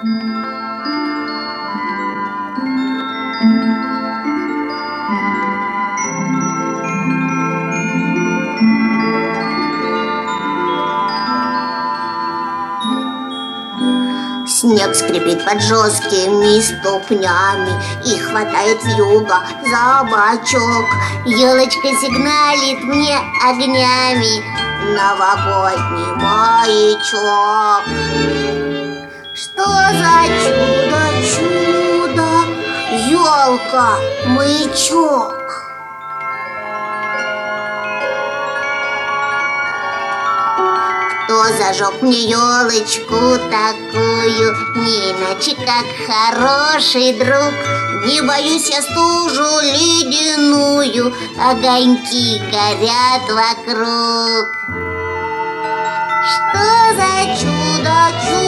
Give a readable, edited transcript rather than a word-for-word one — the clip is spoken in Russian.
Снег скрипит под жесткими ступнями и хватает вьюга за бочок. Елочка сигналит мне огнями, новогодний маячок. Что за чудо, елка, маячок? Кто зажег мне елочку такую, не иначе как хороший друг? Не боюсь я стужу ледяную, огоньки горят вокруг. Что за чудо,